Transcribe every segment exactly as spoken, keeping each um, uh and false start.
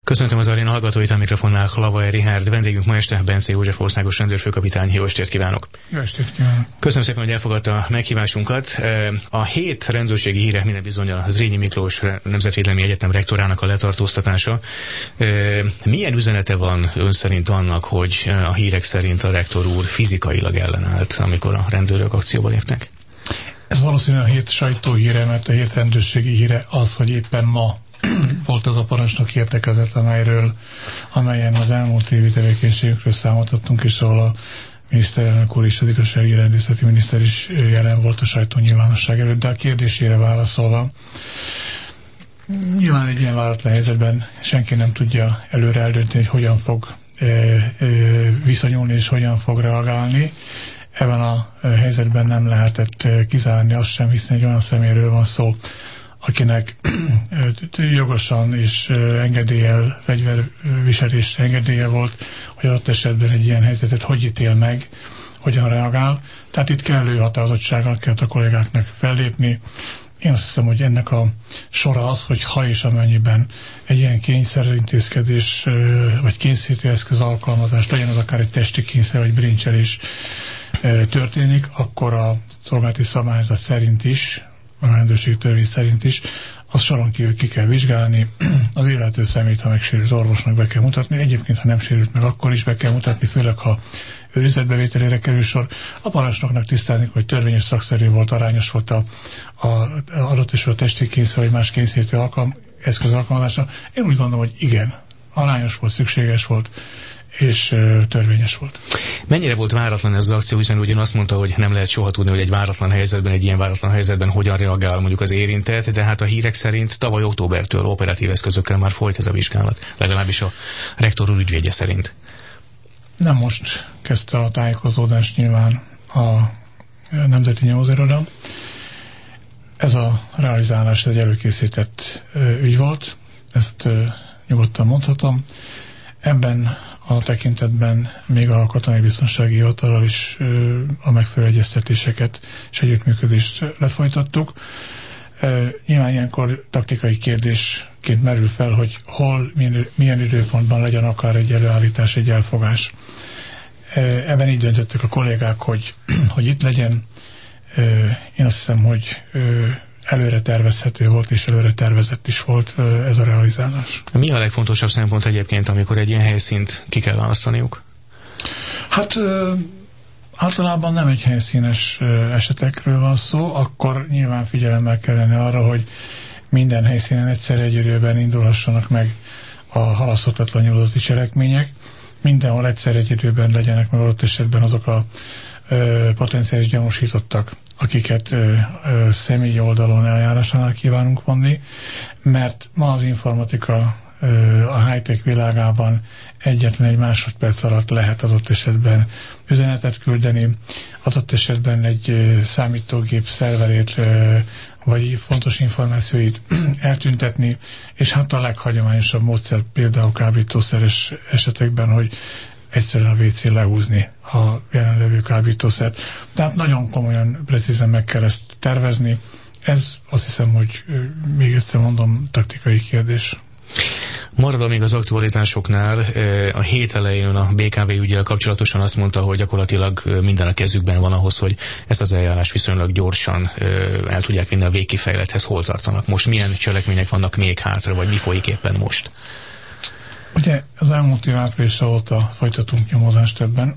Köszöntöm az aréna hallgatóit, a mikrofonnál Hlavaj Richárd, vendégünk ma este Bence József országos rendőrfőkapitány. Jó estét kívánok! Jó estét kívánok! Köszönöm szépen, hogy elfogadta a meghívásunkat. A hét rendőrségi híre minden bizony a Zrínyi Miklós Nemzetvédelmi Egyetem rektorának a letartóztatása. Milyen üzenete van ön szerint annak, hogy a hírek szerint a rektor úr fizikailag ellenállt, amikor a rendőrök akcióba lépnek? Ez valószínűleg a hét sajtóhíre, mert a hét rendőrségi híre az, hogy éppen ma volt az a parancsnok értekezlet, amelyről, amelyen az elmúlt évi tevékenységükről számoltattunk, és ahol a miniszterelnök úr és az igazságügyi rendészeti miniszter is jelen volt a sajtó nyilvánosság előtt, de a kérdésére válaszolva, nyilván egy ilyen váratlan helyzetben senki nem tudja előre eldönteni, hogy hogyan fog e, e, viszonyulni és hogyan fog reagálni. Ebben a helyzetben nem lehetett kizárni azt sem, hiszen egy olyan személyről van szó, akinek jogosan és engedéllyel, fegyverviselésre engedélye volt, hogy adott esetben egy ilyen helyzetet hogy ítél meg, hogyan reagál. Tehát itt kellő határozottsággal kellett a kollégáknak fellépni. Én azt hiszem, hogy ennek a sora az, hogy ha és amennyiben egy ilyen kényszerintézkedés vagy kényszerítő eszköz alkalmazás, legyen az akár egy testi kényszer vagy brincselés történik, akkor a szolgálati szabályzat szerint is, a rendőrségi törvény szerint is, azt soron kívül ki kell vizsgálni, az illető személyt, ha megsérült, orvosnak be kell mutatni, egyébként, ha nem sérült meg, akkor is be kell mutatni, főleg, ha őrizetbevételére kerül sor. A parancsnoknak tisztázni, hogy törvényes, szakszerű volt, arányos volt a, a, a adott és a testi kényszer, vagy más kényszerítő alkalm, eszköz alkalmazása. Én úgy gondolom, hogy igen, arányos volt, szükséges volt, és uh, törvényes volt. Mennyire volt váratlan ez az akció, hiszen ugyan azt mondta, hogy nem lehet soha tudni, hogy egy váratlan helyzetben, egy ilyen váratlan helyzetben hogyan reagál mondjuk az érintett, de hát a hírek szerint tavaly októbertől operatív eszközökkel már folyt ez a vizsgálat, legalábbis a rektor úr ügyvédje szerint. Nem most kezdte a tájékozódást nyilván a Nemzeti Nyomozóiroda. Ez a realizálás egy előkészített uh, ügy volt, ezt uh, nyugodtan mondhatom. Ebben a tekintetben még a Katonai Biztonsági Hivatalral is ö, a megfelelő egyeztetéseket és együttműködést lefolytattuk. Ö, nyilván ilyenkor taktikai kérdésként merül fel, hogy hol, milyen, milyen időpontban legyen akár egy előállítás, egy elfogás. Ö, ebben így döntöttek a kollégák, hogy, hogy itt legyen. Ö, én azt hiszem, hogy ö, előre tervezhető volt, és előre tervezett is volt ez a realizálás. Mi a legfontosabb szempont egyébként, amikor egy ilyen helyszínt ki kell választaniuk? Hát ö, általában nem egy helyszínes ö, esetekről van szó, akkor nyilván figyelemmel kellene arra, hogy minden helyszínen egyszer egy időben indulhassanak meg a halaszthatatlan nyomozati cselekmények, mindenhol egyszer egy időben legyenek meg adott esetben azok a ö, potenciális gyanúsítottak, akiket ö, ö, személyi oldalon eljárásánál kívánunk vonni, mert ma az informatika ö, a high-tech világában egyetlen egy másodperc alatt lehet adott esetben üzenetet küldeni, adott esetben egy ö, számítógép szerverét ö, vagy fontos információit eltüntetni, és hát a leghagyományosabb módszer például kábítószeres esetekben, hogy egyszerűen a vé cé lehúzni a jelenlevő kábítószert. Tehát nagyon komolyan, precízen meg kell ezt tervezni. Ez azt hiszem, hogy még egyszer mondom, taktikai kérdés. Maradva még az aktualitásoknál, a hét elején a bé ká vé üggyel kapcsolatosan azt mondta, hogy gyakorlatilag minden a kezükben van ahhoz, hogy ezt az eljárást viszonylag gyorsan el tudják vinni a végkifejlethez. Hol tartanak most? Milyen cselekmények vannak még hátra, vagy mi folyik éppen most? Ugye az elmúlt év április óta folytatunk nyomozást ebben.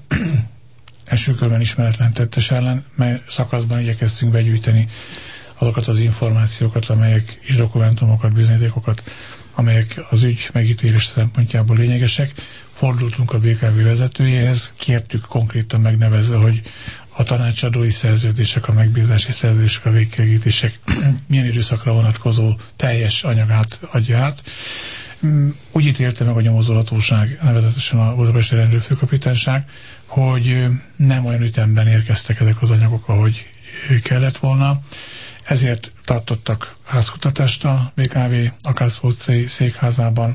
Első körben ismeretlen tettes ellen, mely szakaszban igyekeztünk begyűjteni azokat az információkat, amelyek és dokumentumokat, bizonyítékokat, amelyek az ügy megítélés szempontjából lényegesek. Fordultunk a bé ká vé vezetőjéhez, kértük konkrétan megnevezve, hogy a tanácsadói szerződések, a megbízási szerződések, a végkielégítések milyen időszakra vonatkozó teljes anyagát adja át. Úgy ítélte meg a nyomozóhatóság, nevezetesen a budapesti rendőrfőkapitányság, hogy nem olyan ütemben érkeztek ezek az anyagok, ahogy kellett volna. Ezért tartottak házkutatást a bé ká vé Akácz-Lóczi székházában,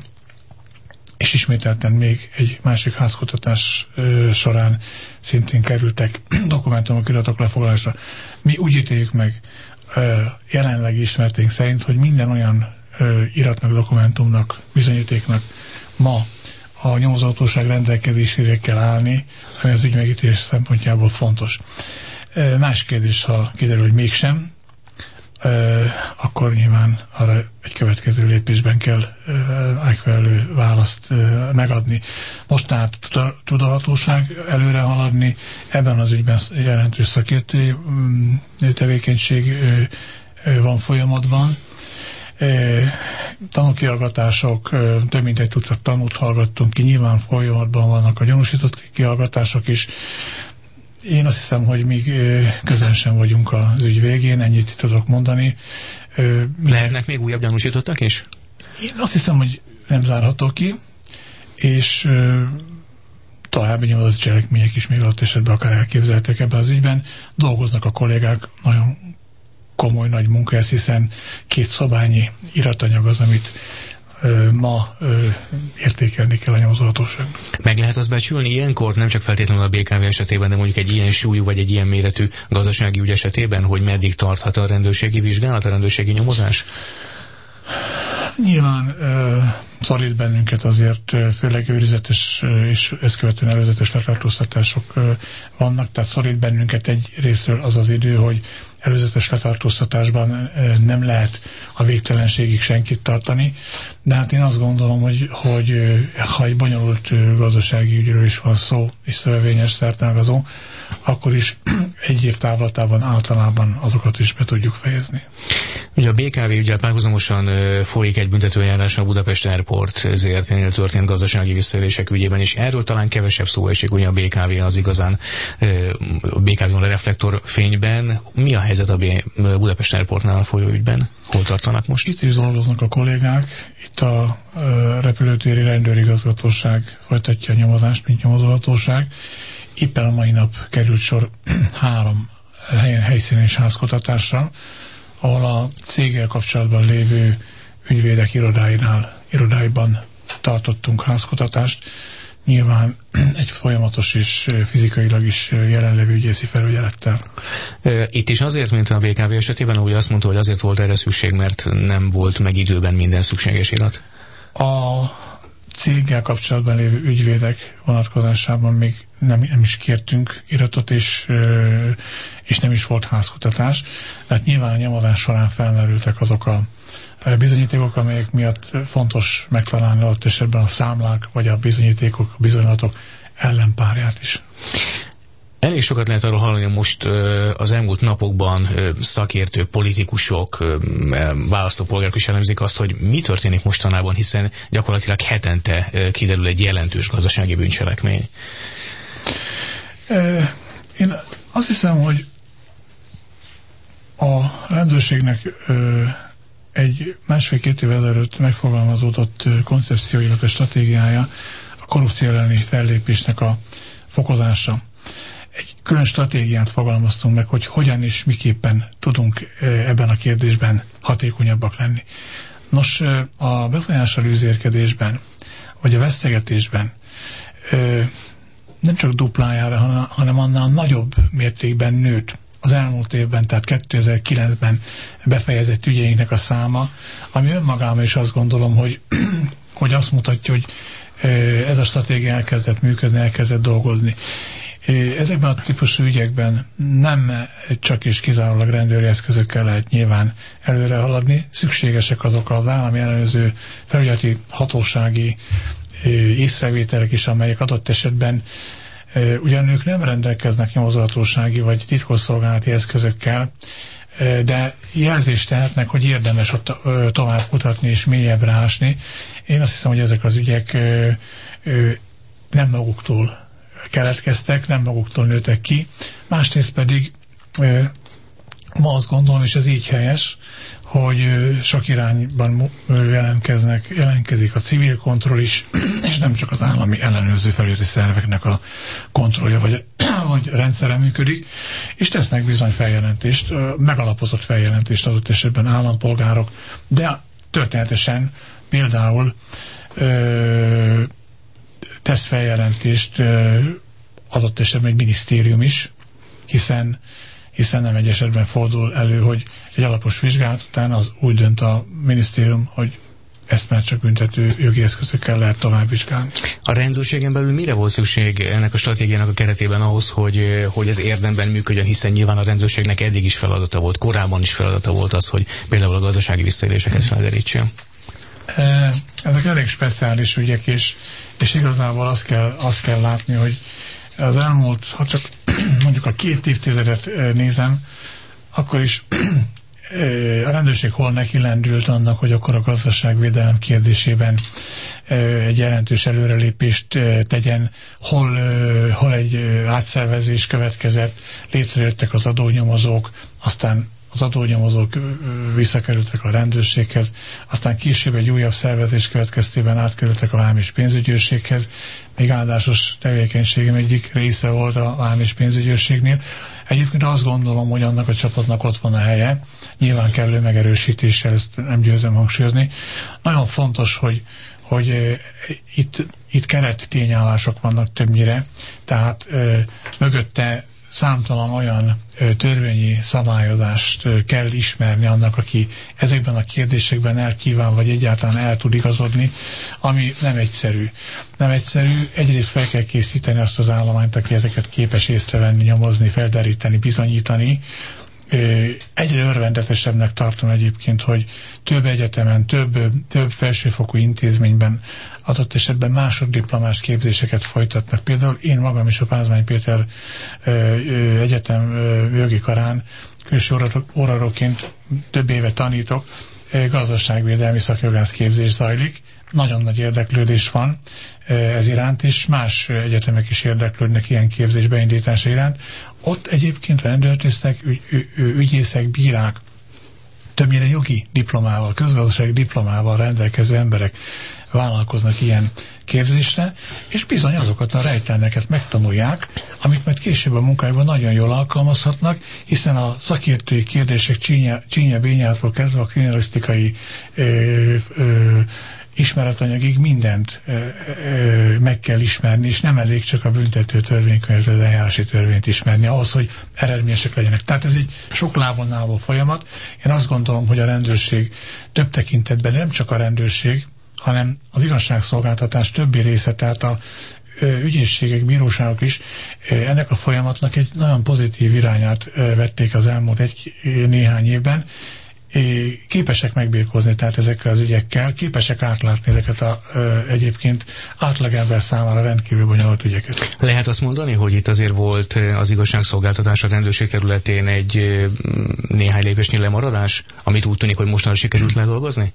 és ismételten még egy másik házkutatás ö, során szintén kerültek dokumentumok, iratok lefoglalásra. Mi úgy ítéljük meg ö, jelenlegi ismereténk szerint, hogy minden olyan ö, iratnak, dokumentumnak, bizonyítéknak, ma a nyomozóhatóság rendelkezésére kell állni, ami az ügymegítés szempontjából fontos. Más kérdés, ha kiderül, hogy mégsem, akkor nyilván arra egy következő lépésben kell megfelelő választ megadni. Most tehát tud a hatóság előre haladni, ebben az ügyben jelentős szakértői tevékenység van folyamatban. Tanúkihallgatások, több mint egy tucat tanút hallgattunk ki, nyilván folyamatban vannak a gyanúsított kihallgatások is. Én azt hiszem, hogy még közel sem vagyunk az ügy végén, ennyit tudok mondani. Lehetnek még újabb gyanúsítottak is? Én azt hiszem, hogy nem zárható ki, és további nyomozott cselekmények is még adott esetben akár elképzeltek ebben az ügyben. Dolgoznak a kollégák, nagyon komoly nagy munka ez, hiszen két szobányi iratanyag az, amit ö, ma ö, értékelni kell a nyomozóhatóság. Meg lehet azt becsülni ilyenkor, nem csak feltétlenül a bé ká vé esetében, de mondjuk egy ilyen súlyú vagy egy ilyen méretű gazdasági ügy esetében, hogy meddig tarthat a rendőrségi vizsgálat, a rendőrségi nyomozás? Nyilván ö, szorít bennünket azért, ö, főleg őrizetes ö, és ezt követően előzetes letartóztatások ö, vannak, tehát szorít bennünket egy részről az az idő, hogy előzetes letartóztatásban nem lehet a végtelenségig senkit tartani, de hát én azt gondolom, hogy, hogy ha egy bonyolult gazdasági ügyről is van szó, és szövevényes szertágazó, akkor is egy év távlatában általában azokat is be tudjuk fejezni. Ugye a bé ká vé ügyel párhuzamosan folyik egy büntetőeljárás a Budapest Airport zé er té-nél történt gazdasági visszaélések ügyében, és erről talán kevesebb szó esik, ugye a bé ká vé az igazán a bé ká vé-on a reflektorfényben. Mi a helyzet a Budapest Airportnál a folyó ügyben? Hol tartanak most? Itt is dolgoznak a kollégák, itt a repülőtéri rendőrigazgatóság folytatja a nyomozást, mint nyomozóhatóság. Éppen a mai nap került sor három helyen, helyszínen és házkutatásra, ahol a céggel kapcsolatban lévő ügyvédek irodáinál, irodáiban tartottunk házkutatást. Nyilván egy folyamatos és fizikailag is jelenlevő ügyészi felügyelettel. Itt is azért, mint a bé ká vé esetében, úgy azt mondta, hogy azért volt erre szükség, mert nem volt meg időben minden szükséges irat? A céggel kapcsolatban lévő ügyvédek vonatkozásában még nem, nem is kértünk iratot, és, és nem is volt házkutatás. Tehát nyilván a nyomozás során felmerültek azok a bizonyítékok, amelyek miatt fontos megtalálni ott esetben a számlák, vagy a bizonyítékok, a bizonylatok ellenpárját is. Elég sokat lehet arról hallani, most az elmúlt napokban szakértők, politikusok, választópolgárok is elemzik azt, hogy mi történik mostanában, hiszen gyakorlatilag hetente kiderül egy jelentős gazdasági bűncselekmény. Én azt hiszem, hogy a rendőrségnek egy másfél-két év ezelőtt megfogalmazódott koncepció, illetve stratégiája a korrupció elleni fellépésnek a fokozása. Egy külön stratégiát fogalmaztunk meg, hogy hogyan és miképpen tudunk ebben a kérdésben hatékonyabbak lenni. Nos, a befolyáselőzérkedésben, vagy a vesztegetésben nem csak duplájára, hanem annál nagyobb mértékben nőtt az elmúlt évben, tehát kétezer-kilencben befejezett ügyeinknek a száma, ami önmagában is azt gondolom, hogy, hogy azt mutatja, hogy ez a stratégia elkezdett működni, elkezdett dolgozni. Ezekben a típusú ügyekben nem csak és kizárólag rendőri eszközökkel lehet nyilván előre haladni, szükségesek azok az állami ellenőrző felügyeleti hatósági észrevételek is, amelyek adott esetben ugyan ők nem rendelkeznek nyomozóhatósági vagy titkosszolgálati eszközökkel, de jelzést tehetnek, hogy érdemes ott tovább kutatni és mélyebbre ásni. Én azt hiszem, hogy ezek az ügyek nem maguktól keletkeztek, nem maguktól nőttek ki. Másrészt pedig ma azt gondolom, és ez így helyes, hogy sok irányban jelentkeznek, jelentkezik a civil kontroll is, és nem csak az állami ellenőrző felületi szerveknek a kontrollja vagy, vagy rendszere működik, és tesznek bizony feljelentést, megalapozott feljelentést adott esetben állampolgárok, de történetesen például ö, tesz feljelentést ö, adott esetben egy minisztérium is, hiszen hiszen nem egy esetben fordul elő, hogy egy alapos vizsgálat után az úgy dönt a minisztérium, hogy ezt már csak büntető jogi eszközökkel lehet tovább vizsgálni. A rendőrségen belül mire volt szükség ennek a stratégiának a keretében ahhoz, hogy, hogy ez érdemben működjön, hiszen nyilván a rendőrségnek eddig is feladata volt, korábban is feladata volt az, hogy például a gazdasági visszaéléseket felderítsen? Ezek elég speciális ügyek, és, és igazából azt kell, azt kell látni, hogy az elmúlt, ha csak mondjuk a két évtizedet nézem, akkor is a rendőrség hol neki lendült annak, hogy akkor a gazdaságvédelem kérdésében egy jelentős előrelépést tegyen, hol, hol egy átszervezés következett, létrejöttek az adónyomozók, aztán az adónyomozók visszakerültek a rendőrséghez, aztán később egy újabb szervezés következtében átkerültek a vám és pénzügyőrséghez, még áldásos tevékenységem egyik része volt a vám és pénzügyőrségnél. Egyébként azt gondolom, hogy annak a csapatnak ott van a helye, nyilván kellő megerősítéssel, ezt nem győzöm hangsúlyozni. Nagyon fontos, hogy, hogy e, itt, itt keret tényállások vannak többnyire, tehát e, mögötte számtalan olyan e, törvényi szabályozást e, kell ismerni annak, aki ezekben a kérdésekben elkíván, vagy egyáltalán el tud igazodni, ami nem egyszerű. Nem egyszerű, egyrészt fel kell készíteni azt az állományt, aki ezeket képes észrevenni, nyomozni, felderíteni, bizonyítani. Egyre örvendetesebbnek tartom egyébként, hogy több egyetemen, több, több felsőfokú intézményben adott esetben másoddiplomás képzéseket folytatnak. Például én magam is a Pázmány Péter Egyetem jogi karán külső óraróként több éve tanítok, gazdaságvédelmi szakjogász képzés zajlik. Nagyon nagy érdeklődés van ez iránt, és más egyetemek is érdeklődnek ilyen képzés beindítása iránt. Ott egyébként rendőrtisztek, ügy, ügyészek, bírák, többnyire jogi diplomával, közgazdasági diplomával rendelkező emberek vállalkoznak ilyen képzésre, és bizony azokat a rejtelmeket megtanulják, amit majd később a munkájában nagyon jól alkalmazhatnak, hiszen a szakértői kérdések csínya-bényától kezdve a kriminalisztikai ö, ö, ismeretanyagig mindent ö, ö, meg kell ismerni, és nem elég csak a büntető törvénykönyvet, az eljárási törvényt ismerni ahhoz, hogy eredményesek legyenek. Tehát ez egy sok lábon álló folyamat. Én azt gondolom, hogy a rendőrség több tekintetben, nem csak a rendőrség, hanem az igazságszolgáltatás többi része, tehát a ö, ügyészségek, bíróságok is ö, ennek a folyamatnak egy nagyon pozitív irányát ö, vették az elmúlt egy néhány évben. Képesek megbírkozni tehát ezekkel az ügyekkel, képesek átlátni ezeket a ö, egyébként átlagember számára rendkívül bonyolult ügyeket. Lehet azt mondani, hogy itt azért volt az igazságszolgáltatás a rendőrség területén egy ö, néhány lépésnyi lemaradás, amit úgy tűnik, hogy mostanra sikerült ledolgozni?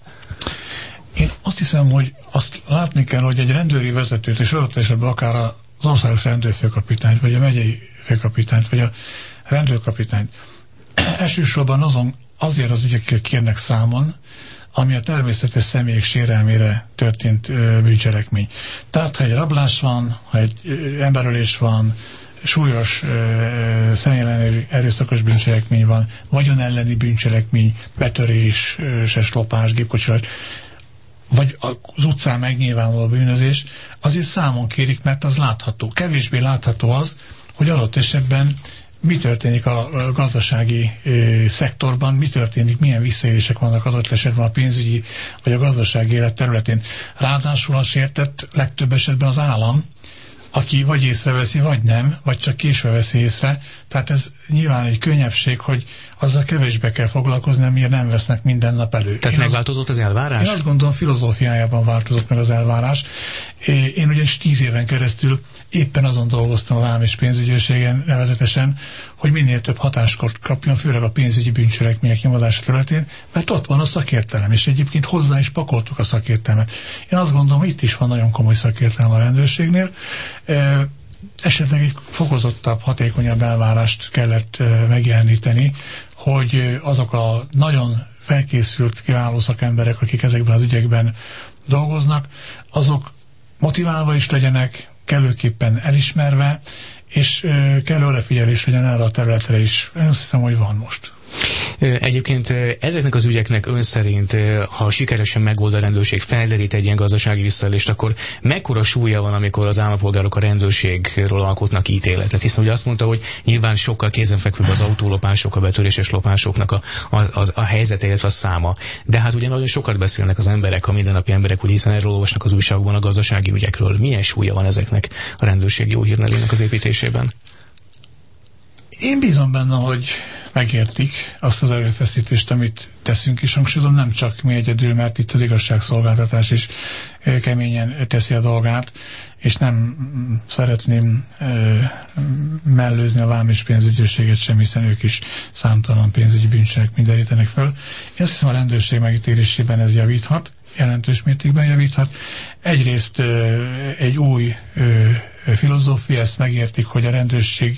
Én azt hiszem, hogy azt látni kell, hogy egy rendőri vezetőt, és adott esetben akár az országos rendőrfőkapitányt, vagy a megyei főkapitányt, vagy a rendőrkapitányt elsősorban azon azért az ügyekkel kérnek számon, ami a természetes személyek sérelmére történt ö, bűncselekmény. Tehát, ha egy rablás van, ha egy ö, emberölés van, súlyos ö, személyellenes erőszakos bűncselekmény van, vagyon elleni bűncselekmény, betörés, ses lopás, gépkocsilás, vagy az utcán megnyilvánuló bűnözés, azért számon kérik, mert az látható. Kevésbé látható az, hogy adott esetben mi történik a gazdasági ö, szektorban, mi történik, milyen visszaélések vannak adott esetben a pénzügyi vagy a gazdasági élet területén. Ráadásul a sértett legtöbb esetben az állam, aki vagy észreveszi, vagy nem, vagy csak késve veszi észre. Tehát ez nyilván egy könnyebbség, hogy azzal kevésbé kell foglalkozni, amiért nem vesznek minden nap elő. Tehát én megváltozott az elvárás? Én azt gondolom, filozófiájában változott meg az elvárás. Én ugyanis tíz éven keresztül éppen azon dolgoztam a vám és pénzügyőrségen nevezetesen, hogy minél több hatáskort kapjon, főleg a pénzügyi bűncselekmények nyomozása területén, mert ott van a szakértelem, és egyébként hozzá is pakoltuk a szakértelmet. Én azt gondolom, itt is van nagyon komoly szakértelem a rendőrségnél. E, esetleg egy fokozottabb, hatékonyabb elvárást kellett e, megjeleníteni, hogy azok a nagyon felkészült, kiváló szakemberek, akik ezekben az ügyekben dolgoznak, azok motiválva is legyenek, kellőképpen elismerve, és kellő odafigyelés legyen erre a területre is. Én azt hiszem, hogy van most. Egyébként ezeknek az ügyeknek ön szerint, ha sikeresen megold a rendőrség, felderít egy ilyen gazdasági visszaélést, akkor mekkora súlya van, amikor az állampolgárok a rendőrségről alkotnak ítéletet? Hiszen ugye azt mondta, hogy nyilván sokkal kézenfekvőbb az autólopások, a betöréses lopásoknak a, a, a, a helyzete, illetve a száma. De hát ugye nagyon sokat beszélnek az emberek, a mindennapi emberek, ugye, hiszen erről olvasnak az újságokban a gazdasági ügyekről. Milyen súlya van ezeknek a rendőrség jó hírnevének az építésében? Én bízom benne, hogy megértik azt az erőfeszítést, amit teszünk, és hangsúlyozom, nem csak mi egyedül, mert itt az igazságszolgáltatás is keményen teszi a dolgát, és nem szeretném mellőzni a vám és pénzügyőrséget sem, hiszen ők is számtalan pénzügyi bűncselekményt derítenek föl. Én azt hiszem, a rendőrség megítélésében ez javíthat, jelentős mértékben javíthat. Egyrészt egy új filozófia, ezt megértik, hogy a rendőrség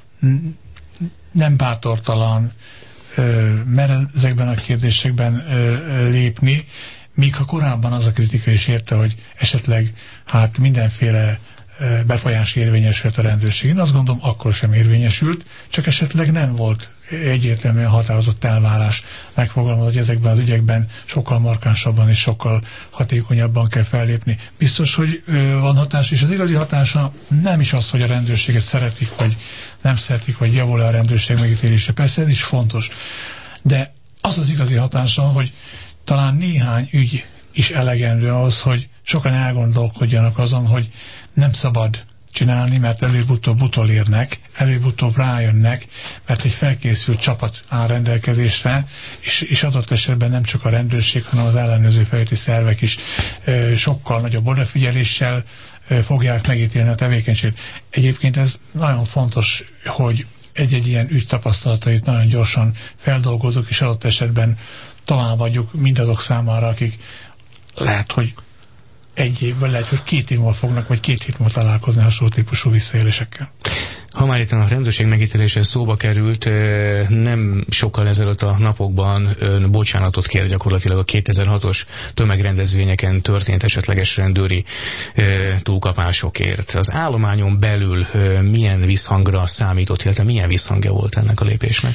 nem bátortalan mer ezekben a kérdésekben lépni, míg ha korábban az a kritika is érte, hogy esetleg hát mindenféle befolyás érvényesült a rendőrség. Én azt gondolom, akkor sem érvényesült, csak esetleg nem volt egyértelműen határozott elvárás megfogalmazva, hogy ezekben az ügyekben sokkal markánsabban és sokkal hatékonyabban kell fellépni. Biztos, hogy van hatás, és az igazi hatása nem is az, hogy a rendőrséget szeretik, vagy nem szeretik, vagy javul a rendőrség megítélése. Persze ez is fontos. De az az igazi hatása, hogy talán néhány ügy is elegendő ahhoz, hogy sokan elgondolkodjanak azon, hogy nem szabad csinálni, mert előbb-utóbb utolérnek, előbb-utóbb rájönnek, mert egy felkészült csapat áll rendelkezésre, és, és adott esetben nem csak a rendőrség, hanem az ellenőrző felületi szervek is e, sokkal nagyobb odafigyeléssel e, fogják megítélni a tevékenységet. Egyébként ez nagyon fontos, hogy egy-egy ilyen ügy tapasztalatait nagyon gyorsan feldolgozok, és adott esetben talán vagyunk mindazok számára, akik lehet, hogy egy évvel, lehet, hogy két év múlva fognak, vagy két hét múlva találkozni hasonló típusú visszaélésekkel. Ha már itt a rendőrség megítélése szóba került, nem sokkal ezelőtt a napokban ön bocsánatot kér gyakorlatilag a kétezer-hatos tömegrendezvényeken történt esetleges rendőri túlkapásokért. Az állományon belül milyen visszhangra számított, illetve milyen visszhangja volt ennek a lépésnek?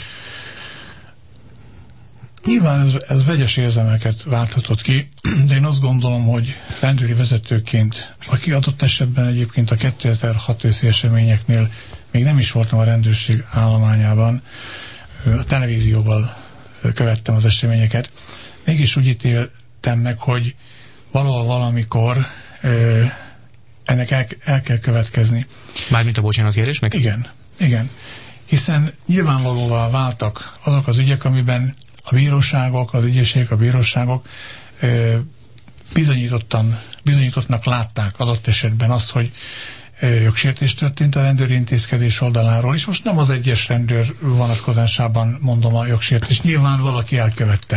Nyilván ez, ez vegyes érzelmeket válthatott ki, de én azt gondolom, hogy rendőri vezetőként, aki adott esetben egyébként a kétezer-hat őszi eseményeknél még nem is voltam a rendőrség állományában, a televízióval követtem az eseményeket, mégis úgy ítéltem meg, hogy valahol valamikor ennek el, el kell következni. Mármint a bocsánatkérésnek? Igen, igen. Hiszen nyilvánvalóvá váltak azok az ügyek, amiben a bíróságok, az ügyészségek, a bíróságok ö, bizonyítottan, bizonyítottnak látták adott esetben azt, hogy ö, jogsértés történt a rendőri intézkedés oldaláról, és most nem az egyes rendőr vonatkozásában mondom a jogsértés, nyilván valaki elkövette.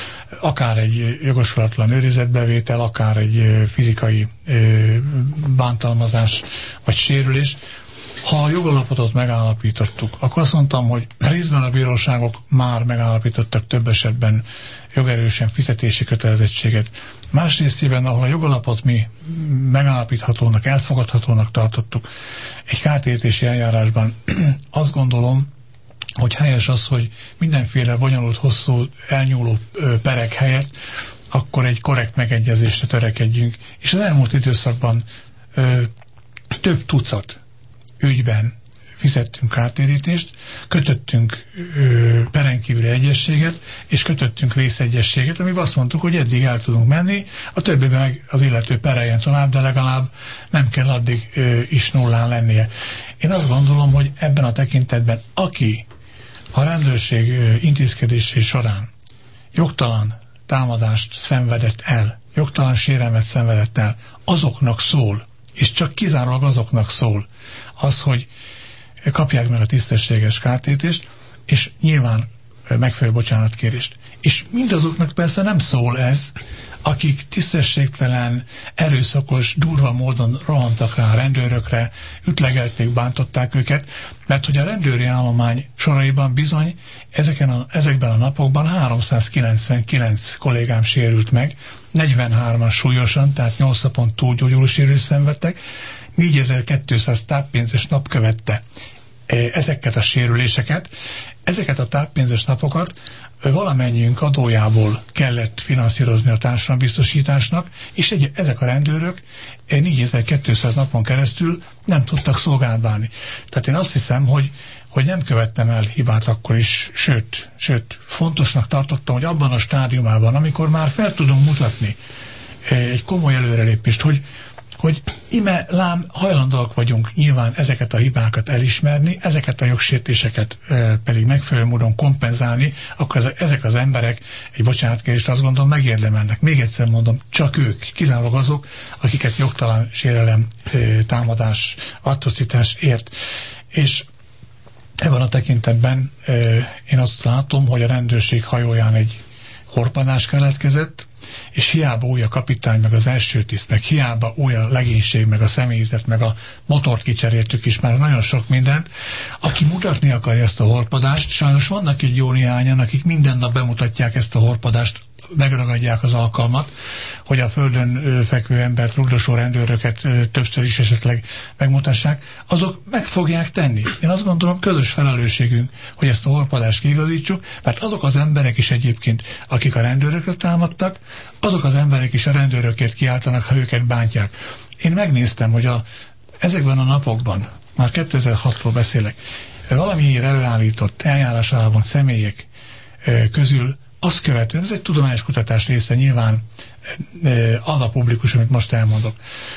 Akár egy jogosulatlan őrizetbevétel, akár egy fizikai ö, bántalmazás vagy sérülés. Ha a jogalapotot megállapítottuk, akkor azt mondtam, hogy részben a bíróságok már megállapítottak több esetben jogerősen fizetési kötelezettséget. Másrésztében, ahol a jogalapot mi megállapíthatónak, elfogadhatónak tartottuk egy kártérítési eljárásban, azt gondolom, hogy helyes az, hogy mindenféle bonyolult, hosszú, elnyúló perek helyett akkor egy korrekt megegyezésre törekedjünk. És az elmúlt időszakban ö, több tucat ügyben fizettünk kártérítést, kötöttünk ö, perenkívüli egyezséget, és kötöttünk részegyességet, amiben azt mondtuk, hogy eddig el tudunk menni, a többiben meg az illető pereljen tovább, de legalább nem kell addig ö, is nullán lennie. Én azt gondolom, hogy ebben a tekintetben, aki a rendőrség ö, intézkedésé során jogtalan támadást szenvedett el, jogtalan sérelmet szenvedett el, azoknak szól, és csak kizárólag azoknak szól az, hogy kapják meg a tisztességes kártérítést, és nyilván megfelelő bocsánatkérést. És mindazoknak persze nem szól ez, akik tisztességtelen, erőszakos, durva módon rohantak rá a rendőrökre, ütlegelték, bántották őket, mert hogy a rendőri állomány soraiban bizony ezeken a, ezekben a napokban háromszázkilencvenkilenc kollégám sérült meg, negyvenhárman súlyosan, tehát nyolc napon túlgyógyuló sérülést szenvedtek, négyezer-kétszáz táppénzes nap követte. ezeket a sérüléseket, ezeket a táppénzes napokat valamennyiünk adójából kellett finanszírozni a társadalombiztosításnak, és egy, ezek a rendőrök négyezer-kétszáz napon keresztül nem tudtak szolgált bánni. Tehát én azt hiszem, hogy, hogy nem követtem el hibát akkor is, sőt, sőt, fontosnak tartottam, hogy abban a stádiumában, amikor már fel tudom mutatni egy komoly előrelépést, hogy hogy ime lám hajlandóak vagyunk nyilván ezeket a hibákat elismerni, ezeket a jogsértéseket e, pedig megfelelő módon kompenzálni, akkor ez, ezek az emberek egy bocsánatkérést azt gondolom megérdemelnek. Még egyszer mondom, csak ők, kizárólag azok, akiket jogtalan sérelem, e, támadás, atrocitás ért. És ebben a tekintetben e, én azt látom, hogy a rendőrség hajóján egy horpadás keletkezett, és hiába új a kapitány, meg az első tiszt, meg hiába új a legénység, meg a személyzet, meg a motort kicseréltük is, már nagyon sok mindent. Aki mutatni akarja ezt a horpadást, sajnos vannak egy jó néhányan, akik minden nap bemutatják ezt a horpadást, megragadják az alkalmat, hogy a földön fekvő embert, rugdosó rendőröket többször is esetleg megmutassák, azok meg fogják tenni. Én azt gondolom, közös felelősségünk, hogy ezt a horpadást kiigazítsuk, mert azok az emberek is egyébként, akik a rendőrökre támadtak, azok az emberek is a rendőrökért kiáltanak, ha őket bántják. Én megnéztem, hogy a, ezekben a napokban, már kétezer-hatról beszélek, valamiért előállított eljárás alapon személyek közül azt követően, ez egy tudományos kutatás része, nyilván az a publikus, amit most elmondok.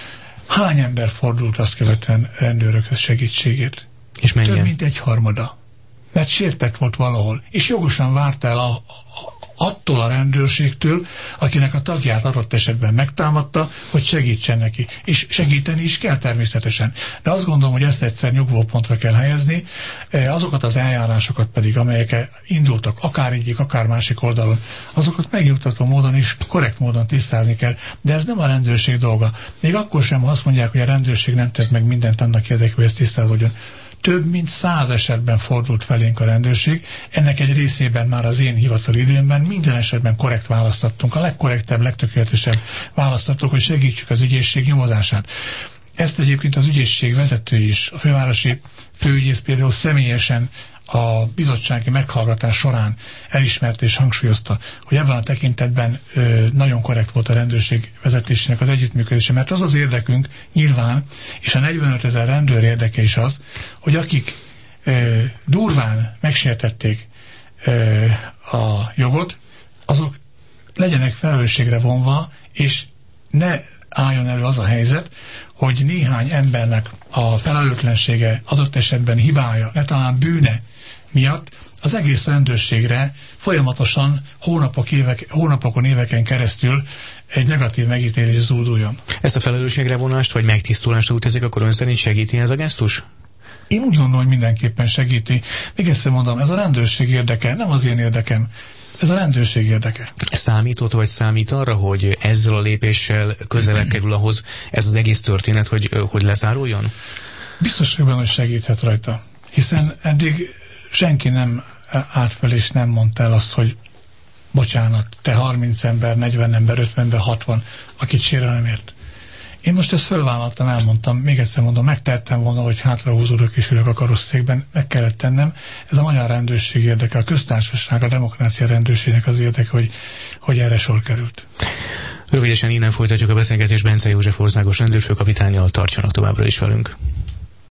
Hány ember fordult azt követően rendőrökhöz segítségért? És mennyien? Több mint egy harmada. Mert sértett volt valahol. És jogosan várta el a, a, attól a rendőrségtől, akinek a tagját adott esetben megtámadta, hogy segítsen neki. És segíteni is kell természetesen. De azt gondolom, hogy ezt egyszer nyugvópontra kell helyezni, azokat az eljárásokat pedig, amelyek indultak, akár egyik, akár másik oldalon, azokat megnyugtató módon és korrekt módon tisztázni kell. De ez nem a rendőrség dolga. Még akkor sem, ha azt mondják, hogy a rendőrség nem tett meg mindent annak érdekében, hogy ez tisztázódjon. Több mint száz esetben fordult felénk a rendőrség. Ennek egy részében már az én hivatali időmben minden esetben korrekt választattunk. A legkorrektebb, legtökéletesebb választattuk, hogy segítsük az ügyészség nyomozását. Ezt egyébként az ügyészség vezetői is, a fővárosi főügyész például személyesen a bizottsági meghallgatás során elismerte és hangsúlyozta, hogy ebben a tekintetben ö, nagyon korrekt volt a rendőrség vezetésének az együttműködése, mert az az érdekünk nyilván, és a negyvenöt ezer rendőr érdeke is az, hogy akik ö, durván megsértették ö, a jogot, azok legyenek felelősségre vonva, és ne álljon elő az a helyzet, hogy néhány embernek a felelőtlensége, adott esetben hibája, ne talán bűne miatt az egész rendőrségre folyamatosan hónapok, évek, hónapokon, éveken keresztül egy negatív megítélés zúduljon. Ezt a felelősségre vonást, vagy megtisztulást úgy teszik, akkor ön szerint segíti ez a gesztus? Én úgy gondolom, hogy mindenképpen segíti. Még egyszer mondom, ez a rendőrség érdeke, nem az én érdekem. Ez a rendőrség érdeke. Számított vagy számít arra, hogy ezzel a lépéssel közelebb kerül ahhoz ez az egész történet, hogy, hogy lezáruljon? Biztos, hogy segíthet rajta. Hiszen eddig senki nem állt fel és nem mondta el azt, hogy bocsánat, te harminc ember, negyven ember, ötven ember, hatvan, akit sérelemért. Én most ezt fölvállaltam, elmondtam, még egyszer mondom, megtettem volna, hogy hátrahúzódok és ülök a karosszékben, meg kellett tennem. Ez a magyar rendőrség érdeke, a köztársaság, a demokrácia rendőrségnek az érdeke, hogy, hogy erre sor került. Rövidesen innen folytatjuk a beszélgetést Bence József országos rendőrfőkapitánnyal, tartsanak továbbra is velünk.